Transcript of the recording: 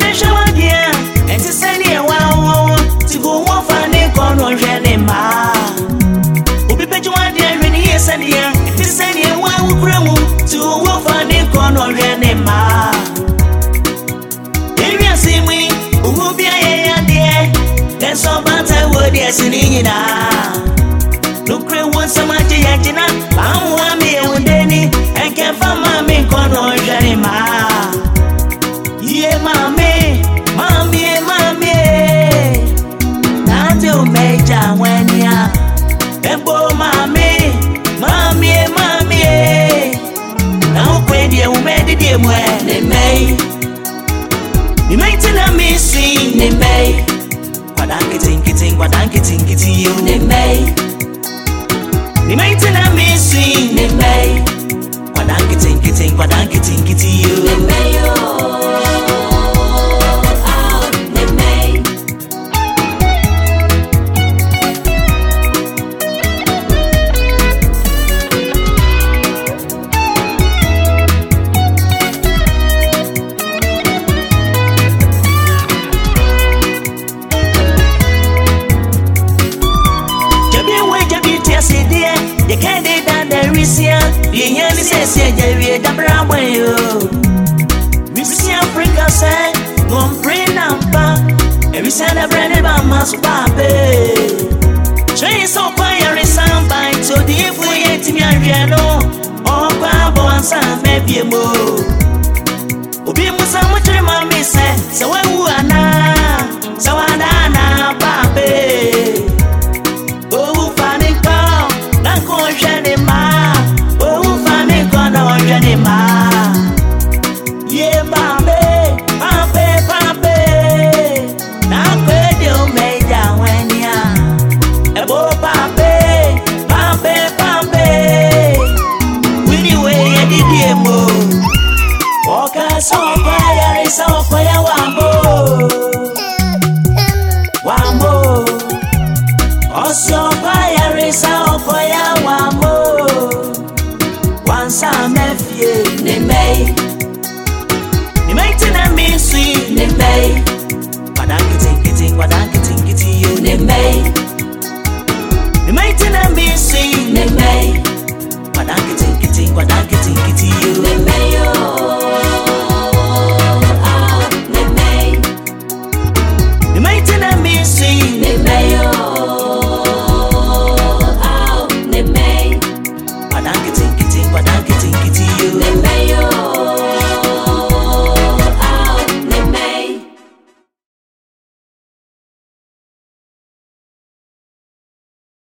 be show dia and to send you wow to go one fane kono hwene ma obi be jwa dia hwene ye send dia to send you wow kremu to one fane kono hwene ma area simi ubi aye dia and so bata word yes ni na look one some jina bawo me wondeni and can find my kono hwene ma yeah, mommy, not to major when ya, and boy, mommy, now when you made it, when they may, you may tell me, sing, they may, what I'm getting, what I'm getting, you, they may, you may tell me, sing, they may, what I'm getting, what I'm getting, you, they may, Africa say, "Gon' bring number." Every Sunday, branded by Master Pape. Train so quiet, sound bite. So the if we ain't me, I know. Oh, Babo and Sam, maybe more.